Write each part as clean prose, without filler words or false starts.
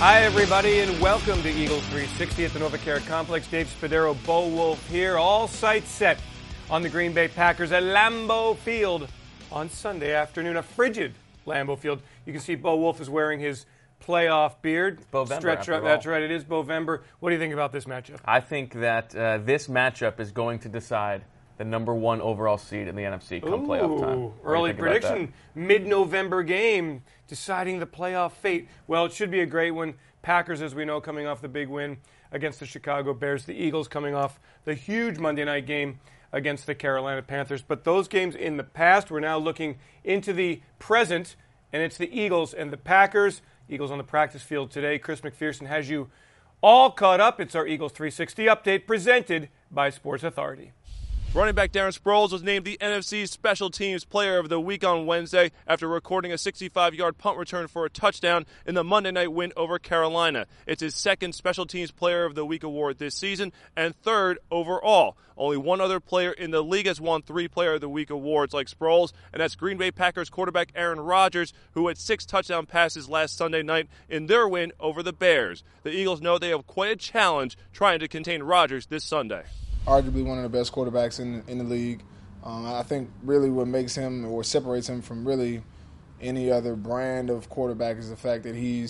Hi, everybody, and welcome to Eagles 360 at the NovaCare Complex. Dave Spadaro, Bo Wolf here. All sights set on the Green Bay Packers at Lambeau Field on Sunday afternoon. A frigid Lambeau Field. You can see Bo Wolf is wearing his playoff beard. Bovember, That's right, it is Bovember. What do you think about this matchup? I think that this matchup is going to decide the number one overall seed in the NFC come playoff time. Early prediction, mid-November game deciding the playoff fate. Well, it should be a great one. Packers, as we know, coming off the big win against the Chicago Bears. The Eagles coming off the huge Monday night game against the Carolina Panthers. But those games in the past, we're now looking into the present, and it's the Eagles and the Packers. Eagles on the practice field today. Chris McPherson has you all caught up. It's our Eagles 360 update presented by Sports Authority. Running back Darren Sproles was named the NFC Special Teams Player of the Week on Wednesday after recording a 65-yard punt return for a touchdown in the Monday night win over Carolina. It's his second Special Teams Player of the Week award this season and third overall. Only one other player in the league has won 3 Player of the Week awards like Sproles, and that's Green Bay Packers quarterback Aaron Rodgers, who had 6 touchdown passes last Sunday night in their win over the Bears. The Eagles know they have quite a challenge trying to contain Rodgers this Sunday. Arguably one of the best quarterbacks in the league. I think really what makes him or separates him from really any other brand of quarterback is the fact that he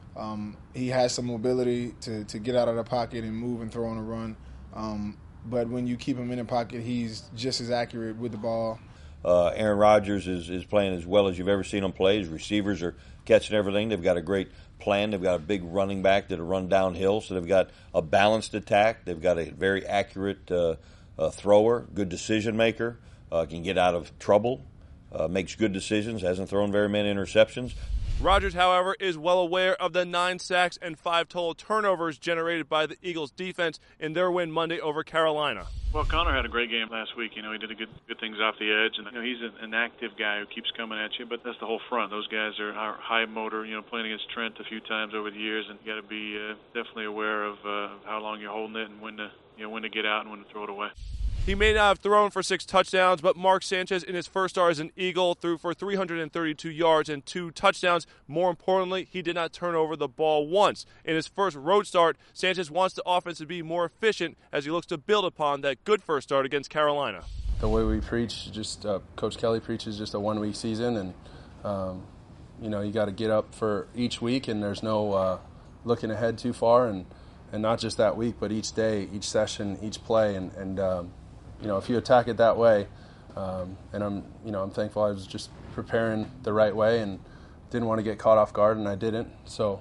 has some mobility to get out of the pocket and move and throw on a run. But when you keep him in the pocket, he's just as accurate with the ball. Aaron Rodgers is playing as well as you've ever seen him play. His receivers are catching everything. They've got a great plan. They've got a big running back that'll run downhill, so they've got a balanced attack. They've got a very accurate thrower, good decision maker, can get out of trouble, makes good decisions, hasn't thrown very many interceptions. Rodgers, however, is well aware of the 9 sacks and 5 total turnovers generated by the Eagles' defense in their win Monday over Carolina. Well, Connor had a great game last week. He did good things off the edge, and he's an active guy who keeps coming at you. But that's the whole front. Those guys are high motor. Playing against Trent a few times over the years, and you got to be definitely aware of how long you're holding it and when to get out and when to throw it away. He may not have thrown for 6 touchdowns, but Mark Sanchez in his first start as an Eagle threw for 332 yards and 2 touchdowns. More importantly, he did not turn over the ball once. In his first road start, Sanchez wants the offense to be more efficient as he looks to build upon that good first start against Carolina. The way we preach, Coach Kelly preaches just a 1-week season, and you got to get up for each week, and there's no looking ahead too far, and not just that week, but each day, each session, each play, and if you attack it that way, and I'm thankful I was just preparing the right way and didn't want to get caught off guard, and I didn't. So,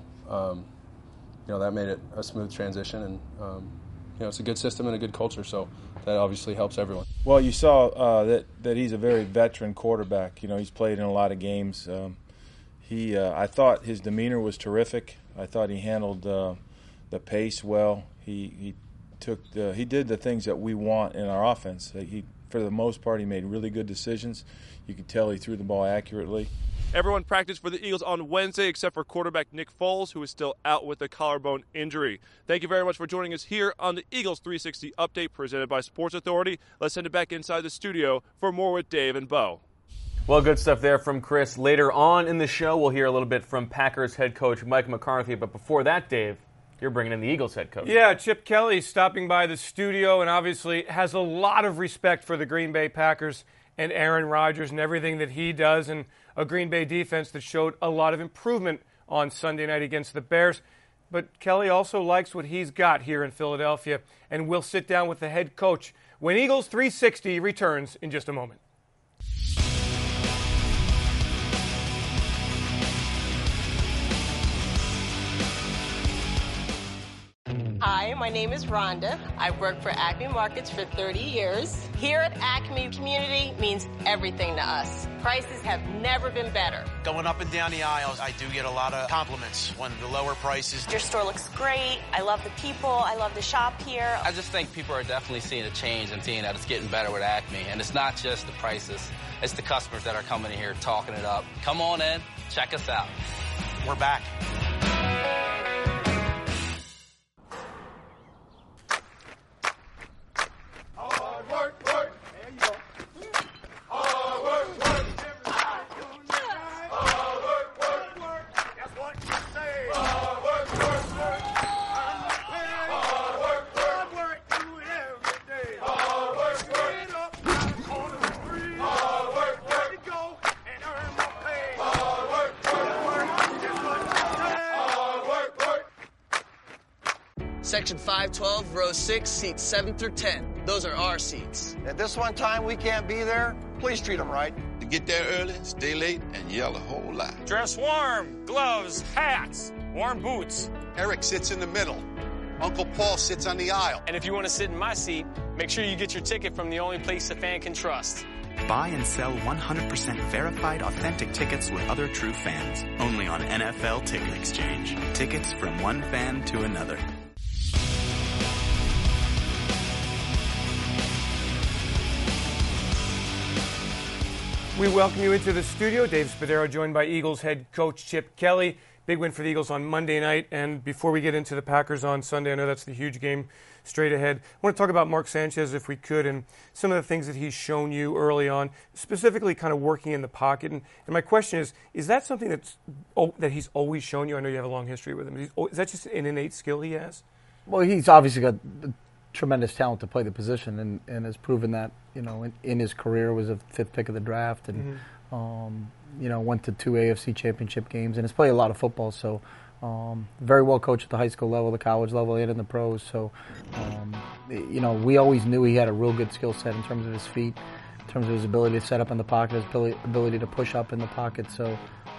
that made it a smooth transition, and it's a good system and a good culture. So that obviously helps everyone. Well, you saw that he's a very veteran quarterback. He's played in a lot of games. I thought his demeanor was terrific. I thought he handled the pace well. He did the things that we want in our offense. For the most part, he made really good decisions. You could tell he threw the ball accurately. Everyone practiced for the Eagles on Wednesday except for quarterback Nick Foles, who is still out with a collarbone injury. Thank you very much for joining us here on the Eagles 360 update presented by Sports Authority. Let's send it back inside the studio for more with Dave and Bo. Well, good stuff there from Chris. Later on in the show, we'll hear a little bit from Packers head coach Mike McCarthy. But before that, Dave, you're bringing in the Eagles head coach. Yeah, Chip Kelly stopping by the studio and obviously has a lot of respect for the Green Bay Packers and Aaron Rodgers and everything that he does, and a Green Bay defense that showed a lot of improvement on Sunday night against the Bears. But Kelly also likes what he's got here in Philadelphia, and we'll sit down with the head coach when Eagles 360 returns in just a moment. Hi, my name is Rhonda. I've worked for Acme Markets for 30 years. Here at Acme, community means everything to us. Prices have never been better. Going up and down the aisles, I do get a lot of compliments when the lower prices. Your store looks great. I love the people. I love to shop here. I just think people are definitely seeing a change and seeing that it's getting better with Acme. And it's not just the prices. It's the customers that are coming in here talking it up. Come on in. Check us out. We're back. Section 512, row 6, seats 7 through 10. Those are our seats. At this one time we can't be there, please treat them right. To get there early, stay late, and yell a whole lot. Dress warm, gloves, hats, warm boots. Eric sits in the middle. Uncle Paul sits on the aisle. And if you want to sit in my seat, make sure you get your ticket from the only place a fan can trust. Buy and sell 100% verified, authentic tickets with other true fans. Only on NFL Ticket Exchange. Tickets from one fan to another. We welcome you into the studio. Dave Spadaro joined by Eagles head coach Chip Kelly. Big win for the Eagles on Monday night. And before we get into the Packers on Sunday, I know that's the huge game straight ahead. I want to talk about Mark Sanchez, if we could, and some of the things that he's shown you early on, specifically kind of working in the pocket. And my question is that something that he's always shown you? I know you have a long history with him. Is that just an innate skill he has? Well, he's obviously got tremendous talent to play the position, and has proven that, in his career. Was a 5th pick of the draft, and went to 2 AFC championship games, and has played a lot of football. So very well coached at the high school level, the college level, and in the pros. So we always knew he had a real good skill set in terms of his feet, in terms of his ability to set up in the pocket, his ability to push up in the pocket. So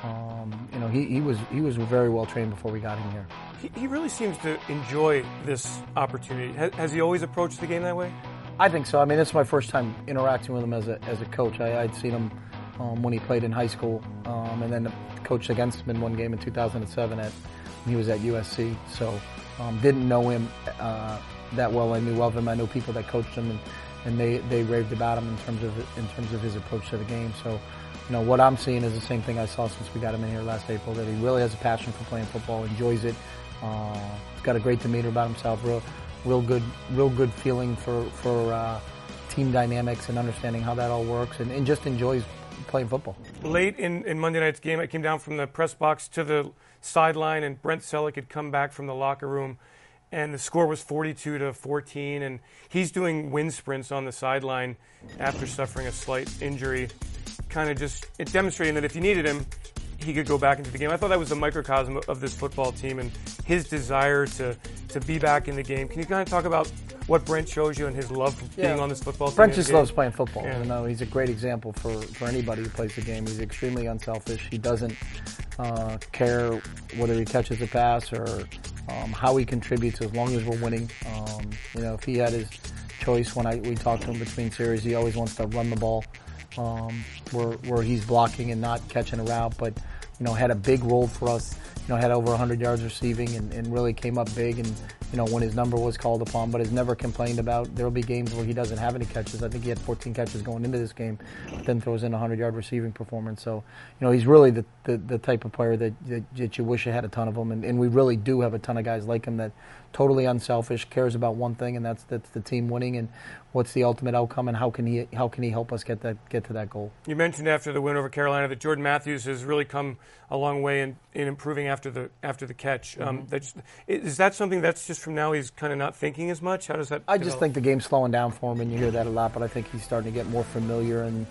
he was very well trained before we got him here. He really seems to enjoy this opportunity. Has he always approached the game that way? I think so. I mean, it's my first time interacting with him as a coach. I'd seen him when he played in high school, and then coached against him in one game in 2007 when he was at USC. So didn't know him that well. I knew of him. I know people that coached him, and they raved about him in terms of his approach to the game. So what I'm seeing is the same thing I saw since we got him in here last April. That he really has a passion for playing football, enjoys it. He's got a great demeanor about himself. Real good feeling for team dynamics and understanding how that all works, and just enjoys playing football. Late in Monday night's game, I came down from the press box to the sideline, and Brent Selleck had come back from the locker room, and the score was 42-14, and he's doing wind sprints on the sideline after suffering a slight injury, kind of just demonstrating that if you needed him, he could go back into the game. I thought that was the microcosm of this football team and his desire to be back in the game. Can you kind of talk about what Brent shows you and his love for being on this football team? Brent just loves playing football. Yeah. He's a great example for anybody who plays the game. He's extremely unselfish. He doesn't care whether he catches a pass or how he contributes, as long as we're winning. If he had his choice when we talked to him between series, he always wants to run the ball where he's blocking and not catching a route, but had a big role for us. Had over 100 yards receiving and really came up big, and when his number was called upon, but has never complained about. There'll be games where he doesn't have any catches. I think he had 14 catches going into this game, but then throws in a 100-yard receiving performance. So he's really the type of player that you wish you had a ton of them, and we really do have a ton of guys like him that totally unselfish, cares about one thing, and that's the team winning, and what's the ultimate outcome, and how can he help us get to that goal. You mentioned after the win over Carolina that Jordan Matthews has really come a long way in improving after the catch. Is that something that's just from now he's kind of not thinking as much? How does that I just think the game's slowing down for him, and you hear that a lot, but I think he's starting to get more familiar, and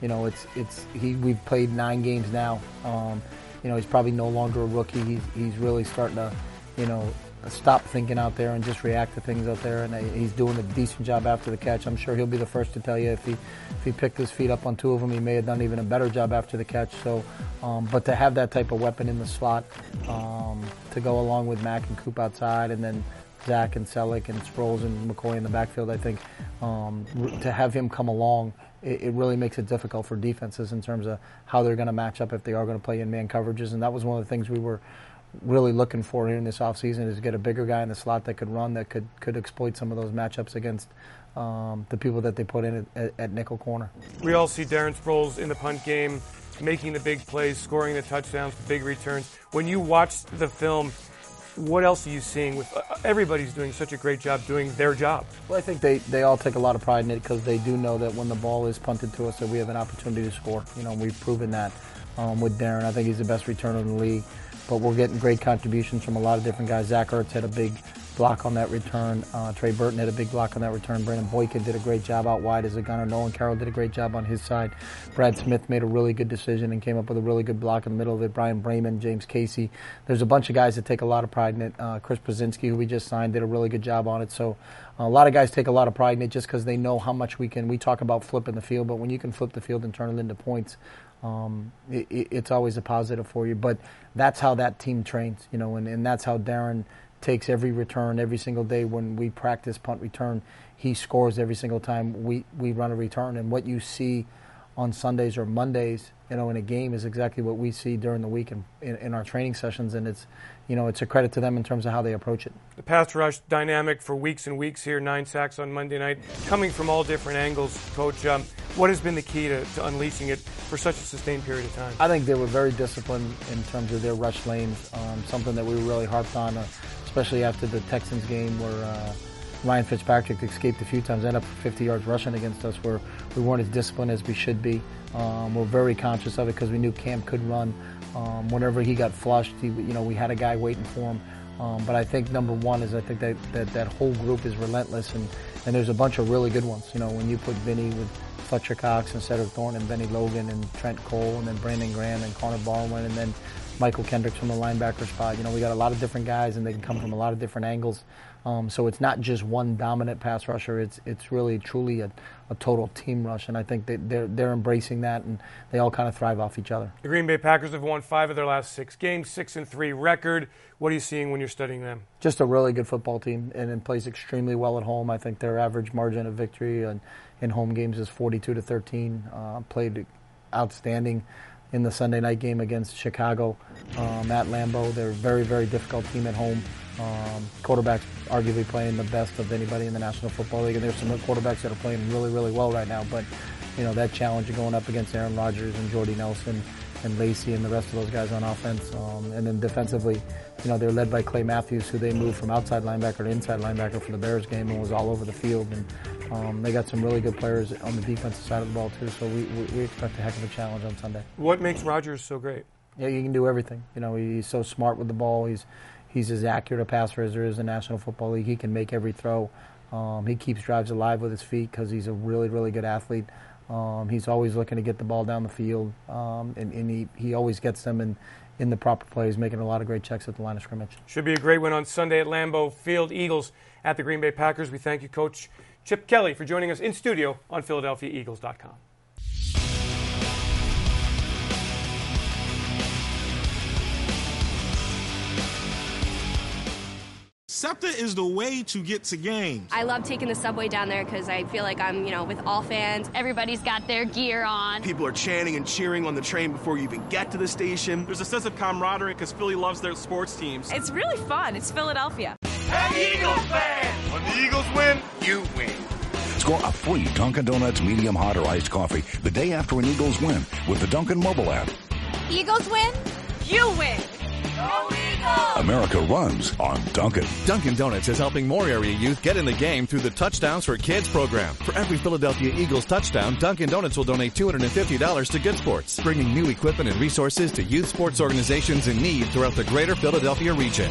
we've played 9 games now. He's probably no longer a rookie. He's really starting to stop thinking out there and just react to things out there, and he's doing a decent job after the catch. I'm sure he'll be the first to tell you if he picked his feet up on 2 of them, he may have done even a better job after the catch. So, but to have that type of weapon in the slot, to go along with Mack and Coop outside, and then Zach and Selleck and Sproles and McCoy in the backfield, I think to have him come along, it really makes it difficult for defenses in terms of how they're going to match up if they are going to play in man coverages, and that was one of the things we were really looking for here in this offseason, is to get a bigger guy in the slot that could run, that could exploit some of those matchups against the people that they put in at nickel corner. We all see Darren Sproles in the punt game, making the big plays, scoring the touchdowns, the big returns. When you watch the film, what else are you seeing? With everybody's doing such a great job doing their job. Well, I think they all take a lot of pride in it, because they do know that when the ball is punted to us, that we have an opportunity to score. We've proven that with Darren. I think he's the best returner in the league. But we're getting great contributions from a lot of different guys. Zach Ertz had a big block on that return. Trey Burton had a big block on that return. Brandon Boykin did a great job out wide as a gunner. Nolan Carroll did a great job on his side. Brad Smith made a really good decision and came up with a really good block in the middle of it. Brian Brayman, James Casey. There's a bunch of guys that take a lot of pride in it. Chris Brzezinski, who we just signed, did a really good job on it. So a lot of guys take a lot of pride in it just because they know how much we can. We talk about flipping the field, but when you can flip the field and turn it into points, it's always a positive for you. But that's how that team trains, and that's how Darren takes every return every single day. When we practice punt return, he scores every single time we run a return. And what you see on Sundays or Mondays, in a game is exactly what we see during the week in our training sessions. And it's a credit to them in terms of how they approach it. The pass rush dynamic for weeks and weeks here, 9 sacks on Monday night, coming from all different angles. Coach, what has been the key to unleashing it for such a sustained period of time? I think they were very disciplined in terms of their rush lanes, something that we really harped on, especially after the Texans game where Ryan Fitzpatrick escaped a few times, ended up 50 yards rushing against us, where we weren't as disciplined as we should be. We're very conscious of it because we knew Cam could run. Whenever he got flushed, we had a guy waiting for him. But I think number one is I think that whole group is relentless, and there's a bunch of really good ones. When you put Vinny with Fletcher Cox and Cedric Thornton and Benny Logan and Trent Cole and then Brandon Graham and Connor Barwin and then Michael Kendricks from the linebacker spot. We got a lot of different guys, and they can come from a lot of different angles. So it's not just one dominant pass rusher. It's really truly a total team rush, and I think that they're embracing that, and they all kind of thrive off each other. The Green Bay Packers have won 5 of their last 6 games, 6-3 record. What are you seeing when you're studying them? Just a really good football team, and it plays extremely well at home. I think their average margin of victory in home games is 42-13. Played outstanding in the Sunday night game against Chicago at Lambeau. They're a very, very difficult team at home. Quarterbacks arguably playing the best of anybody in the National Football League, and there's some quarterbacks that are playing really, really well right now. But that challenge of going up against Aaron Rodgers and Jordy Nelson and Lacey and the rest of those guys on offense, and then defensively, they're led by Clay Matthews, who they moved from outside linebacker to inside linebacker for the Bears game and was all over the field. And they got some really good players on the defensive side of the ball too. So we expect a heck of a challenge on Sunday. What makes Rodgers so great? Yeah, he can do everything. He's so smart with the ball. He's as accurate a passer as there is in the National Football League. He can make every throw. He keeps drives alive with his feet because he's a really, really good athlete. He's always looking to get the ball down the field, and he always gets them in the proper plays, making a lot of great checks at the line of scrimmage. Should be a great win on Sunday at Lambeau Field. Eagles at the Green Bay Packers. We thank you, Coach Chip Kelly, for joining us in studio on PhiladelphiaEagles.com. SEPTA is the way to get to games. I love taking the subway down there because I feel like I'm, with all fans. Everybody's got their gear on. People are chanting and cheering on the train before you even get to the station. There's a sense of camaraderie because Philly loves their sports teams. It's really fun. It's Philadelphia. Hey, Eagles fans! When the Eagles win, you win. Score a free Dunkin' Donuts medium hot or iced coffee the day after an Eagles win with the Dunkin' mobile app. Eagles win, you win. Go Eagles! America runs on Dunkin'. Dunkin' Donuts is helping more area youth get in the game through the Touchdowns for Kids program. For every Philadelphia Eagles touchdown, Dunkin' Donuts will donate $250 to Good Sports, bringing new equipment and resources to youth sports organizations in need throughout the greater Philadelphia region.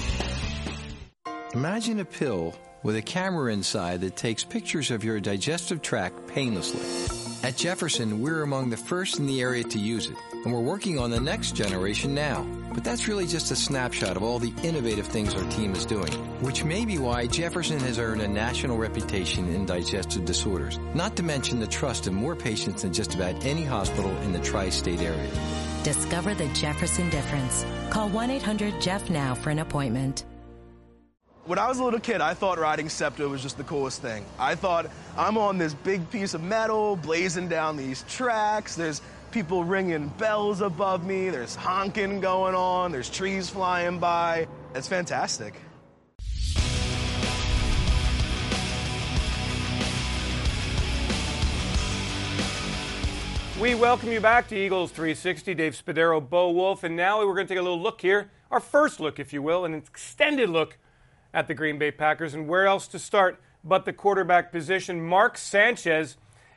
Imagine a pill with a camera inside that takes pictures of your digestive tract painlessly. At Jefferson, we're among the first in the area to use it, and we're working on the next generation now. But that's really just a snapshot of all the innovative things our team is doing, which may be why Jefferson has earned a national reputation in digestive disorders, not to mention the trust of more patients than just about any hospital in the tri-state area. Discover the Jefferson difference. Call 1-800-JEFF now for an appointment. When I was a little kid, I thought riding SEPTA was just the coolest thing. I thought, I'm on this big piece of metal, blazing down these tracks. There's people ringing bells above me. There's honking going on. There's trees flying by. It's fantastic. We welcome you back to Eagles 360. Dave Spadaro, Bo Wolf, and now we're going to take a little look here. Our first look, if you will, an extended look at the Green Bay Packers, and where else to start but the quarterback position. Mark Sanchez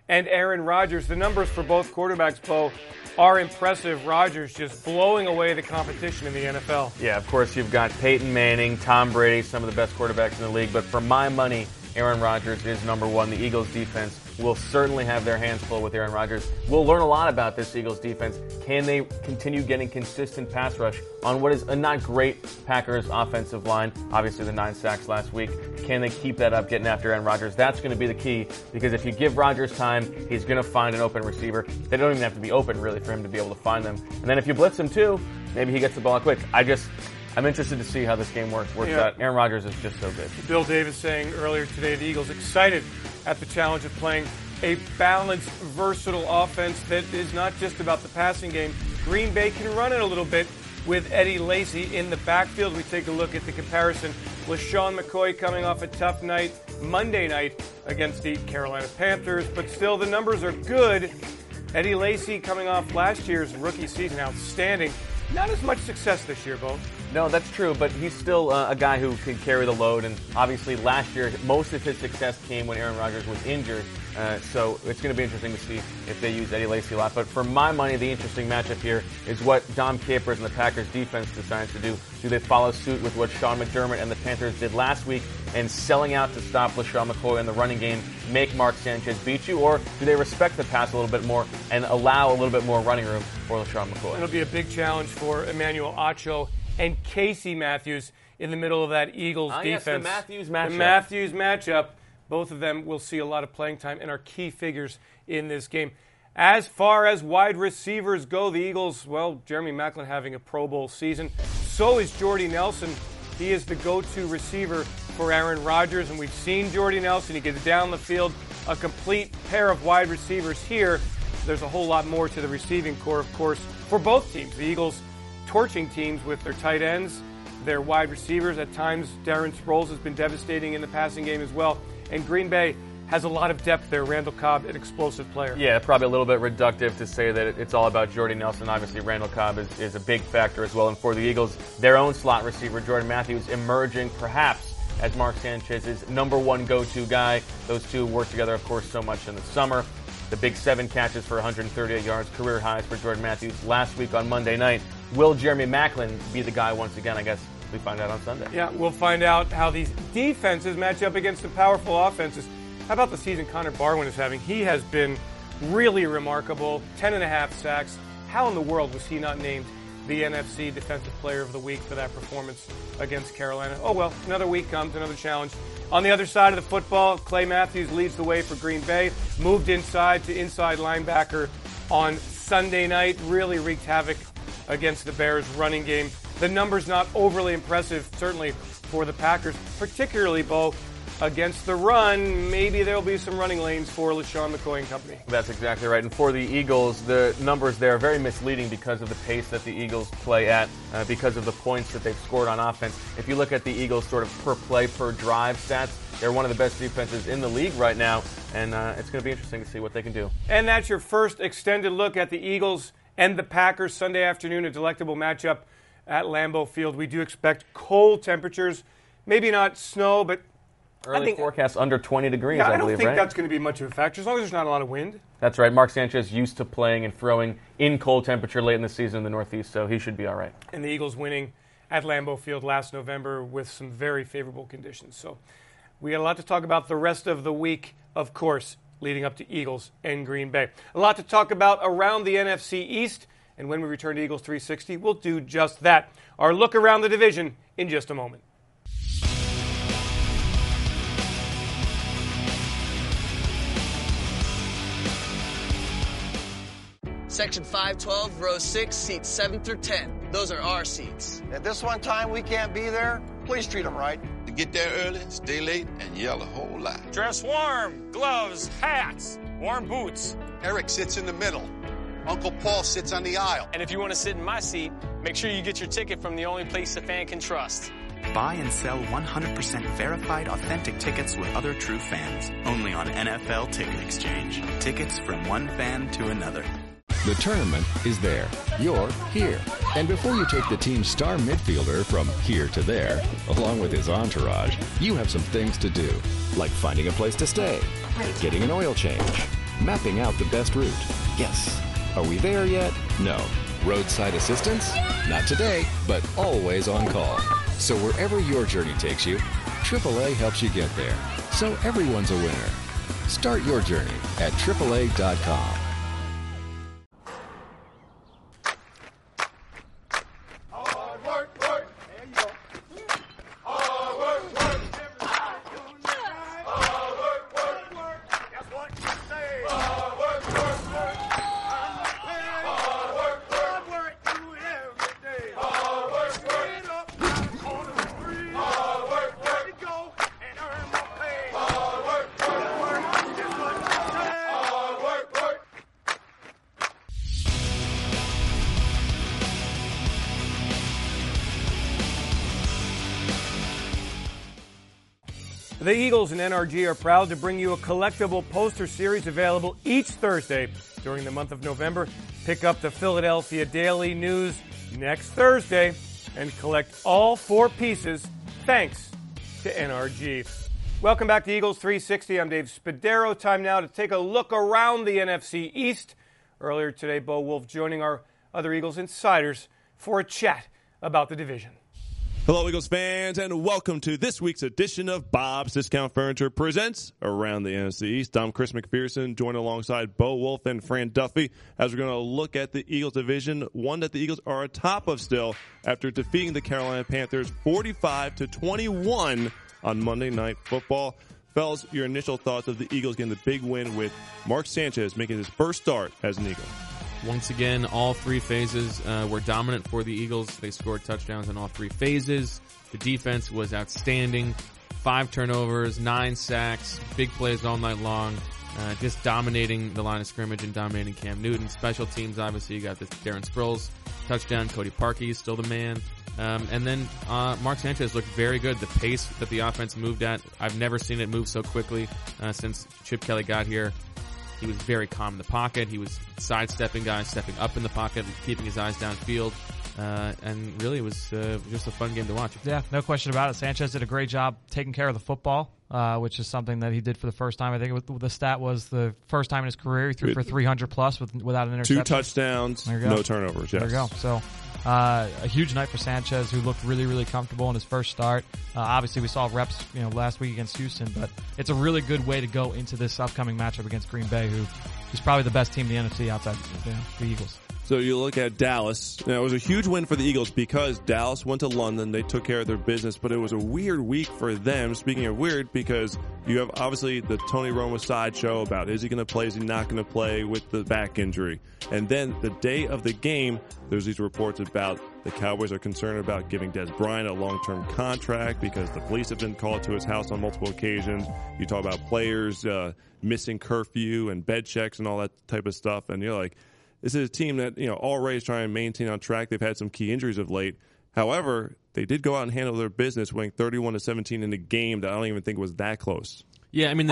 and Aaron Rodgers. The numbers for both quarterbacks, Bo, are impressive. Rodgers just blowing away the competition in the NFL. Yeah, of course, you've got Peyton Manning, Tom Brady, some of the best quarterbacks in the league. But for my money, Aaron Rodgers is number one. The Eagles defense will certainly have their hands full with Aaron Rodgers. We'll learn a lot about this Eagles defense. Can they continue getting consistent pass rush on what is a not great Packers offensive line? Obviously, the 9 sacks last week. Can they keep that up, getting after Aaron Rodgers? That's going to be the key, because if you give Rodgers time, he's going to find an open receiver. They don't even have to be open, really, for him to be able to find them. And then if you blitz him, too, maybe he gets the ball quick. I'm interested to see how this game works out. Aaron Rodgers is just so good. Bill Davis saying earlier today, the Eagles excited at the challenge of playing a balanced, versatile offense that is not just about the passing game. Green Bay can run it a little bit with Eddie Lacy in the backfield. We take a look at the comparison. LeSean McCoy coming off a tough night Monday night against the Carolina Panthers, but still the numbers are good. Eddie Lacy coming off last year's rookie season, outstanding. Not as much success this year, Bo. No, that's true, but he's still a guy who can carry the load. And obviously last year, most of his success came when Aaron Rodgers was injured. So it's going to be interesting to see if they use Eddie Lacy a lot. But for my money, the interesting matchup here is what Dom Capers and the Packers defense decides to do. Do they follow suit with what Sean McDermott and the Panthers did last week and selling out to stop LeSean McCoy in the running game, make Mark Sanchez beat you? Or do they respect the pass a little bit more and allow a little bit more running room for LeSean McCoy? It'll be a big challenge for Emmanuel Acho and Casey Matthews in the middle of that Eagles defense. Yes, the Matthews matchup. The Matthews matchup. Both of them will see a lot of playing time and are key figures in this game. As far as wide receivers go, the Eagles, well, Jeremy Maclin having a Pro Bowl season. So is Jordy Nelson. He is the go-to receiver for Aaron Rodgers, and we've seen Jordy Nelson. He gets down the field, a complete pair of wide receivers here. There's a whole lot more to the receiving core, of course, for both teams. The Eagles torching teams with their tight ends, their wide receivers. At times, Darren Sproles has been devastating in the passing game as well. And Green Bay has a lot of depth there. Randall Cobb, an explosive player. Yeah, probably a little bit reductive to say that it's all about Jordy Nelson. Obviously, Randall Cobb is a big factor as well. And for the Eagles, their own slot receiver, Jordan Matthews, emerging perhaps as Mark Sanchez's number one go-to guy. Those two work together, of course, so much in the summer. The big 7 catches for 138 yards, career highs for Jordan Matthews last week on Monday night. Will Jeremy Maclin be the guy once again? I guess we find out on Sunday. Yeah, we'll find out how these defenses match up against the powerful offenses. How about the season Connor Barwin is having? He has been really remarkable. 10.5 sacks. How in the world was he not named the NFC Defensive Player of the Week for that performance against Carolina? Oh well, another week comes, another challenge. On the other side of the football, Clay Matthews leads the way for Green Bay. Moved inside to inside linebacker on Sunday night. Really wreaked havoc against the Bears' running game. The numbers not overly impressive, certainly for the Packers, particularly, Bo, against the run. Maybe there'll be some running lanes for LeSean McCoy and company. That's exactly right. And for the Eagles, the numbers there are very misleading because of the pace that the Eagles play at, because of the points that they've scored on offense. If you look at the Eagles' sort of per play, per drive stats, they're one of the best defenses in the league right now, and it's going to be interesting to see what they can do. And that's your first extended look at the Eagles and the Packers Sunday afternoon, a delectable matchup at Lambeau Field. We do expect cold temperatures, maybe not snow, but early forecast under 20 degrees, I believe, don't think right? that's going to be much of a factor, as long as there's not a lot of wind. That's right. Mark Sanchez used to playing and throwing in cold temperature late in the season in the Northeast, so he should be all right. And the Eagles winning at Lambeau Field last November with some very favorable conditions. So we got a lot to talk about the rest of the week, of course, leading up to Eagles and Green Bay. A lot to talk about around the NFC East, and when we return to Eagles 360, we'll do just that. Our look around the division in just a moment. Section 512, row 6, seats 7 through 10. Those are our seats. If this one time we can't be there, please treat them right. To get there early, stay late, and yell a whole lot. Dress warm, gloves, hats, warm boots. Eric sits in the middle. Uncle Paul sits on the aisle. And if you want to sit in my seat, make sure you get your ticket from the only place a fan can trust. Buy and sell 100% verified authentic tickets with other true fans. Only on NFL Ticket Exchange. Tickets from one fan to another. The tournament is there. You're here. And before you take the team's star midfielder from here to there, along with his entourage, you have some things to do, like finding a place to stay, getting an oil change, mapping out the best route. Yes. Are we there yet? No. Roadside assistance? Not today, but always on call. So wherever your journey takes you, AAA helps you get there. So everyone's a winner. Start your journey at AAA.com. The Eagles and NRG are proud to bring you a collectible poster series available each Thursday during the month of November. Pick up the Philadelphia Daily News next Thursday and collect all 4 pieces thanks to NRG. Welcome back to Eagles 360. I'm Dave Spadaro. Time now to take a look around the NFC East. Earlier today, Bo Wolf joining our other Eagles insiders for a chat about the division. Hello, Eagles fans, and welcome to this week's edition of Bob's Discount Furniture Presents Around the NFC East. I'm Chris McPherson, joined alongside Bo Wolf and Fran Duffy, as we're going to look at the Eagles division, one that the Eagles are atop of still after defeating the Carolina Panthers 45-21 on Monday Night Football. Fellas, your initial thoughts of the Eagles getting the big win with Mark Sanchez making his first start as an Eagle? Once again, all 3 phases were dominant for the Eagles. They scored touchdowns in all 3 phases. The defense was outstanding. 5 turnovers, 9 sacks, big plays all night long. Just dominating the line of scrimmage and dominating Cam Newton. Special teams, obviously, you got this Darren Sproles touchdown. Cody Parkey is still the man. And then Mark Sanchez looked very good. The pace that the offense moved at, I've never seen it move so quickly since Chip Kelly got here. He was very calm in the pocket. He was sidestepping guys, stepping up in the pocket, keeping his eyes downfield. And really, it was just a fun game to watch. Yeah, no question about it. Sanchez did a great job taking care of the football, which is something that he did for the first time. I think the stat was the first time in his career he threw for 300-plus without an interception. 2 touchdowns, no turnovers. Yes. There you go. So a huge night for Sanchez, who looked really, really comfortable in his first start. Obviously, we saw reps last week against Houston, but it's a really good way to go into this upcoming matchup against Green Bay, who is probably the best team in the NFC outside the Eagles. So you look at Dallas. Now, it was a huge win for the Eagles because Dallas went to London. They took care of their business, but it was a weird week for them. Speaking of weird, because you have obviously the Tony Romo sideshow about is he going to play, is he not going to play with the back injury. And then the day of the game, there's these reports about the Cowboys are concerned about giving Des Bryant a long-term contract because the police have been called to his house on multiple occasions. You talk about players missing curfew and bed checks and all that type of stuff, and you're like, this is a team that, already is trying to maintain on track. They've had some key injuries of late. However, they did go out and handle their business, winning 31-17 in a game that I don't even think was that close. Yeah, I mean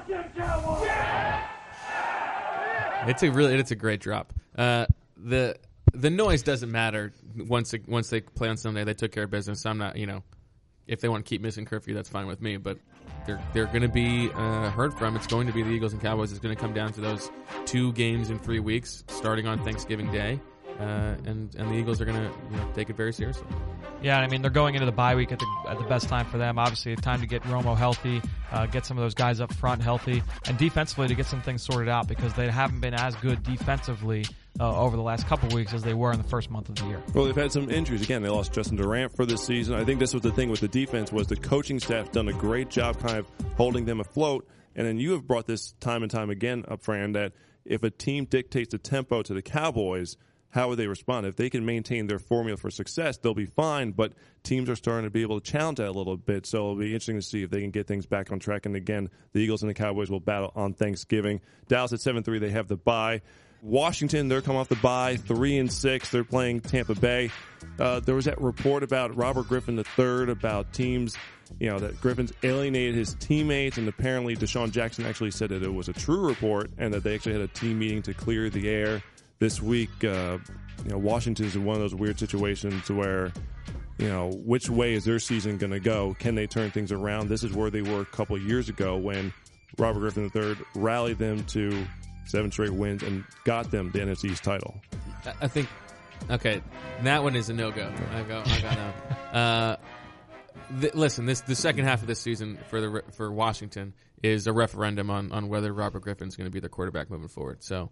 it's a great drop. The noise doesn't matter once they play on Sunday. They took care of business. I'm not, if they want to keep missing curfew, that's fine with me. But they're going to be heard from. It's going to be the Eagles and Cowboys. It's going to come down to those 2 games in 3 weeks, starting on Thanksgiving Day, and the Eagles are going to take it very seriously. Yeah, I mean, they're going into the bye week at the best time for them. Obviously, it's time to get Romo healthy, get some of those guys up front healthy, and defensively to get some things sorted out because they haven't been as good defensively over the last couple weeks as they were in the first month of the year. Well, they've had some injuries. Again, they lost Justin Durant for this season. I think this was the thing with the defense was the coaching staff done a great job kind of holding them afloat. And then you have brought this time and time again up, Fran, that if a team dictates the tempo to the Cowboys, how would they respond? If they can maintain their formula for success, they'll be fine, but teams are starting to be able to challenge that a little bit, so it'll be interesting to see if they can get things back on track. And again, the Eagles and the Cowboys will battle on Thanksgiving. Dallas at 7-3, they have the bye. Washington, they're coming off the bye, 3-6. They're playing Tampa Bay. There was that report about Robert Griffin III about teams, that Griffin's alienated his teammates, and apparently Deshaun Jackson actually said that it was a true report and that they actually had a team meeting to clear the air this week. Washington's in one of those weird situations where, which way is their season going to go? Can they turn things around? This is where they were a couple of years ago when Robert Griffin III rallied them to 7 straight wins, and got them the NFC East title. I think, okay, that one is a no-go. I got no. Listen, the second half of this season for Washington is a referendum on whether Robert Griffin's going to be their quarterback moving forward. So,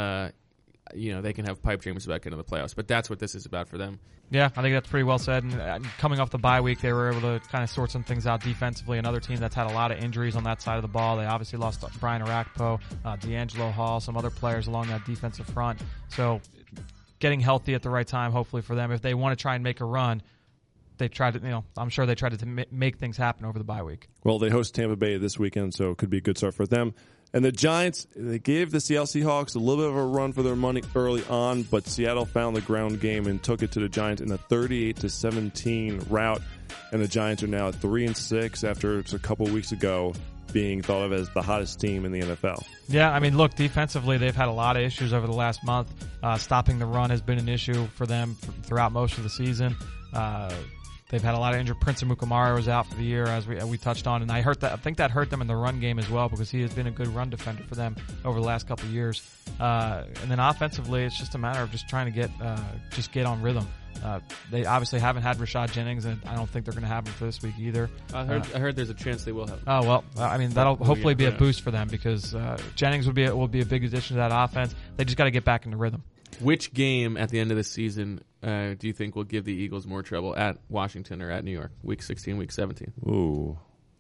they can have pipe dreams about getting to the playoffs, but that's what this is about for them. Yeah, I think that's pretty well said. And coming off the bye week, they were able to kind of sort some things out defensively. Another team that's had a lot of injuries on that side of the ball. They obviously lost Brian Arakpo, D'Angelo Hall, some other players along that defensive front. So getting healthy at the right time, hopefully for them. If they want to try and make a run, they tried to, I'm sure they tried to make things happen over the bye week. Well, they host Tampa Bay this weekend, so it could be a good start for them. And the Giants, they gave the Seattle Seahawks a little bit of a run for their money early on, but Seattle found the ground game and took it to the Giants in a 38-17 rout. And the Giants are now at 3-6 after just a couple weeks ago being thought of as the hottest team in the NFL. Yeah, I mean, look, defensively, they've had a lot of issues over the last month. Stopping the run has been an issue for them throughout most of the season. They've had a lot of injured. Prince Amukamara was out for the year, as we touched on, and I think that hurt them in the run game as well, because he has been a good run defender for them over the last couple of years. And then offensively, it's just a matter of just trying to get on rhythm. They obviously haven't had Rashad Jennings, and I don't think they're going to have him for this week either. I heard there's a chance they will have him. Oh, well, I mean, that'll hopefully be a boost for them, because Jennings will be a big addition to that offense. They just got to get back into rhythm. Which game at the end of the season do you think will give the Eagles more trouble, at Washington or at New York? Week 16, Week 17. Ooh.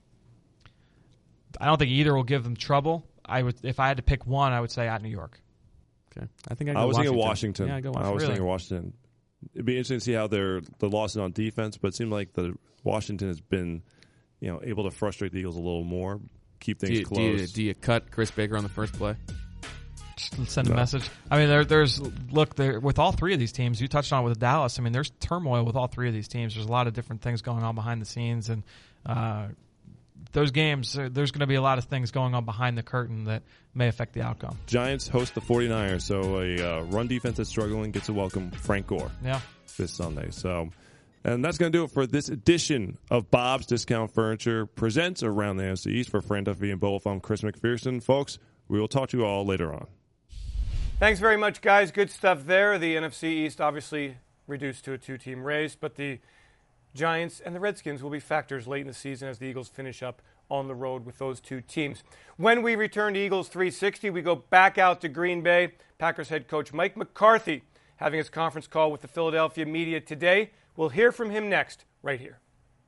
I don't think either will give them trouble. If I had to pick one, I would say at New York. Okay. I was thinking Washington. Yeah, I go Washington. I was thinking Washington. It'd be interesting to see how the losses on defense, but it seemed like the Washington has been, able to frustrate the Eagles a little more, keep things close. Do you cut Chris Baker on the first play? Just send a message. I mean, there's with all three of these teams. You touched on it with Dallas. I mean, there's turmoil with all three of these teams. There's a lot of different things going on behind the scenes, and those games, there's going to be a lot of things going on behind the curtain that may affect the outcome. Giants host the 49ers, so a run defense that's struggling gets to welcome Frank Gore this Sunday. So, and that's going to do it for this edition of Bob's Discount Furniture presents Around the NFC East. For Fran Duffy and Bo, I'm Chris McPherson. Folks, we will talk to you all later on. Thanks very much, guys. Good stuff there. The NFC East obviously reduced to a 2-team race, but the Giants and the Redskins will be factors late in the season as the Eagles finish up on the road with those two teams. When we return to Eagles 360, we go back out to Green Bay. Packers head coach Mike McCarthy having his conference call with the Philadelphia media today. We'll hear from him next, right here.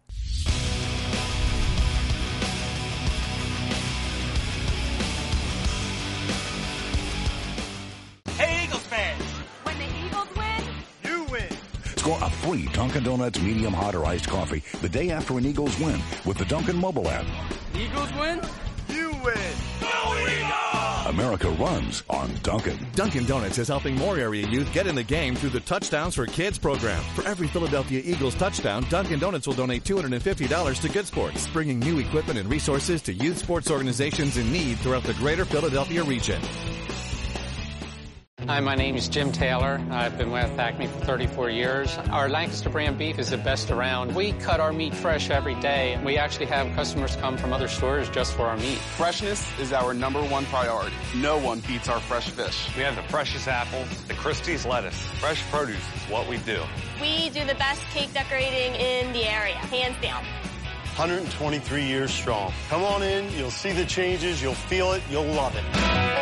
Hey, Eagles fans! When the Eagles win, you win! Score a free Dunkin' Donuts medium hot or iced coffee the day after an Eagles win with the Dunkin' mobile app. Eagles win? You win! Go Eagles! America runs on Dunkin'. Dunkin' Donuts is helping more area youth get in the game through the Touchdowns for Kids program. For every Philadelphia Eagles touchdown, Dunkin' Donuts will donate $250 to Good Sports, bringing new equipment and resources to youth sports organizations in need throughout the greater Philadelphia region. Hi, my name is Jim Taylor. I've been with Acme for 34 years. Our Lancaster brand beef is the best around. We cut our meat fresh every day. We actually have customers come from other stores just for our meat. Freshness is our #1 priority. No one beats our fresh fish. We have the freshest apples, the Christie's lettuce. Fresh produce is what we do. We do the best cake decorating in the area, hands down. 123 years strong. Come on in, you'll see the changes, you'll feel it, you'll love it.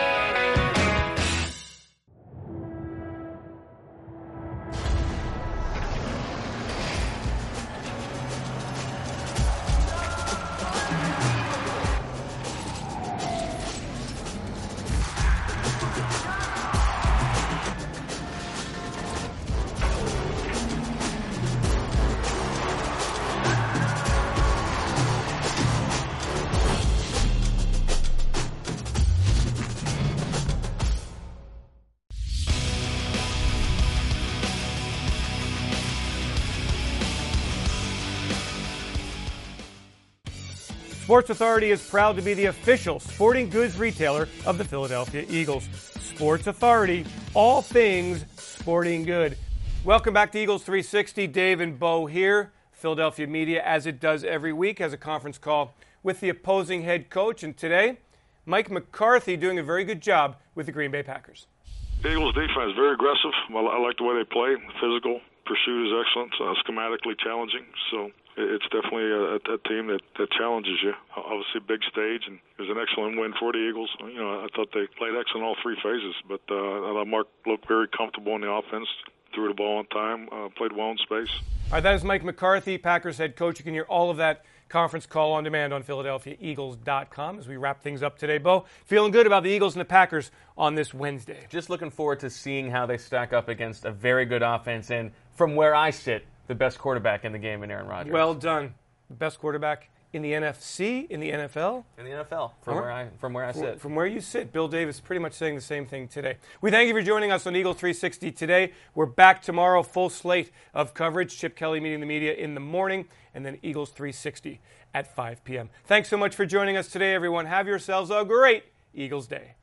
Sports Authority is proud to be the official sporting goods retailer of the Philadelphia Eagles. Sports Authority, all things sporting good. Welcome back to Eagles 360. Dave and Bo here. Philadelphia media, as it does every week, has a conference call with the opposing head coach. And today, Mike McCarthy doing a very good job with the Green Bay Packers. The Eagles' defense very aggressive. I like the way they play. Physical pursuit is excellent. Schematically challenging. So it's definitely a team that challenges you. Obviously, big stage, and it was an excellent win for the Eagles. I thought they played excellent all three phases, but I thought Mark looked very comfortable in the offense. Threw the ball on time, played well in space. All right, that is Mike McCarthy, Packers head coach. You can hear all of that conference call on demand on PhiladelphiaEagles.com as we wrap things up today. Bo, feeling good about the Eagles and the Packers on this Wednesday. Just looking forward to seeing how they stack up against a very good offense and, from where I sit, the best quarterback in the game in Aaron Rodgers. Well done. The best quarterback in the NFC, in the NFL? In the NFL, from where I sit. From where you sit. Bill Davis pretty much saying the same thing today. We thank you for joining us on Eagle 360 today. We're back tomorrow, full slate of coverage. Chip Kelly meeting the media in the morning, and then Eagles 360 at 5 p.m. Thanks so much for joining us today, everyone. Have yourselves a great Eagles day.